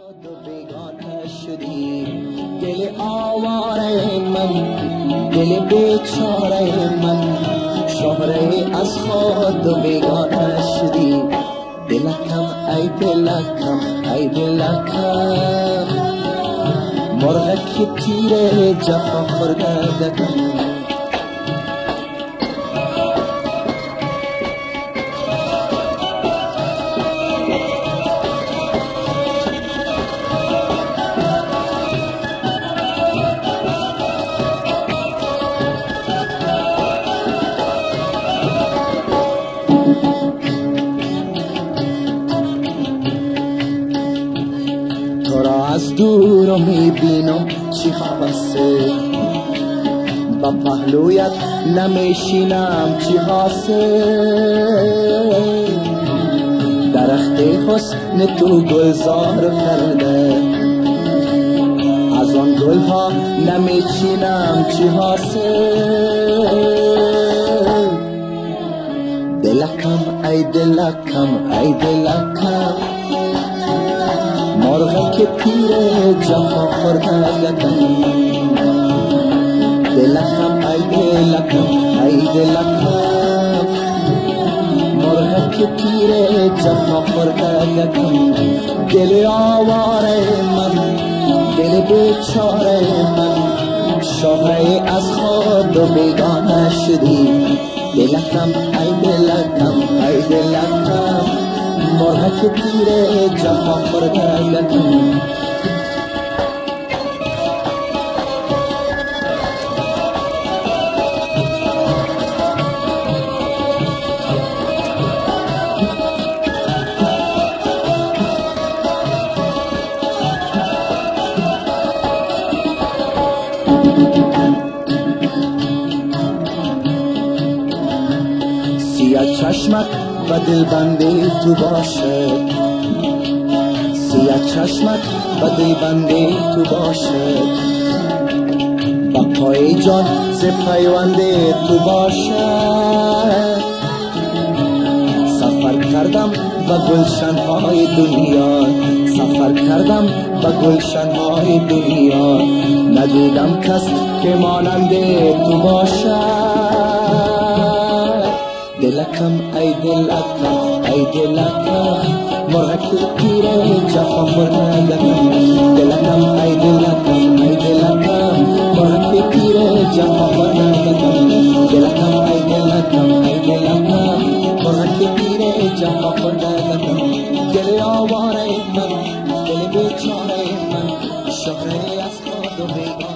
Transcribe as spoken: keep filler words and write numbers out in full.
خود و بیگانه شدی، دل آواره من، دل بیچاره من، شهره از خود و بیگانه شدی. دلکم ای دلکم ای دلکم، مرغ که تیر جفا خورده دکم. تو را از دور میبینم چی خاصه، با پهلویت نمیشینم چی حاصل. درخت حسن تو گلزار کرده، از آن گلها نمیچینم چی حاصل. دلکم ای دلکم ای دلکم، مرغ که پیر جفا خورده دکم. دلکم ای دلکم ای دلکم، مرغ که پیر جفا خورده دکم. دل آواره من، دل بیچاره من، شهره از خود و بیگانه شدی. دلکم ای دلکم ای دلکم، مرغ که پیر جفا خورده دکم. سیاه چشمت و دل بندی تو باشد، سیاه چشمت و دل بندی تو باشد، با پای جان ز پیوندی تو باشد. سفر کردم و گلشن های دنیا، سفر کردم و گلشن های دنیا، ندیدم کس که مانند تو باشد. دلکم ای دلکم ای دلکم، مرغ که پیر جفا خورده دکم. دلکم ای دلکم ای دلکم، مرغ که پیر جفا خورده دکم. دلکم ای دلکم ای دلکم، مرغ که پیر جفا خورده دکم. دل آواره من، دل بیچاره من، شهره از خود و بیگانه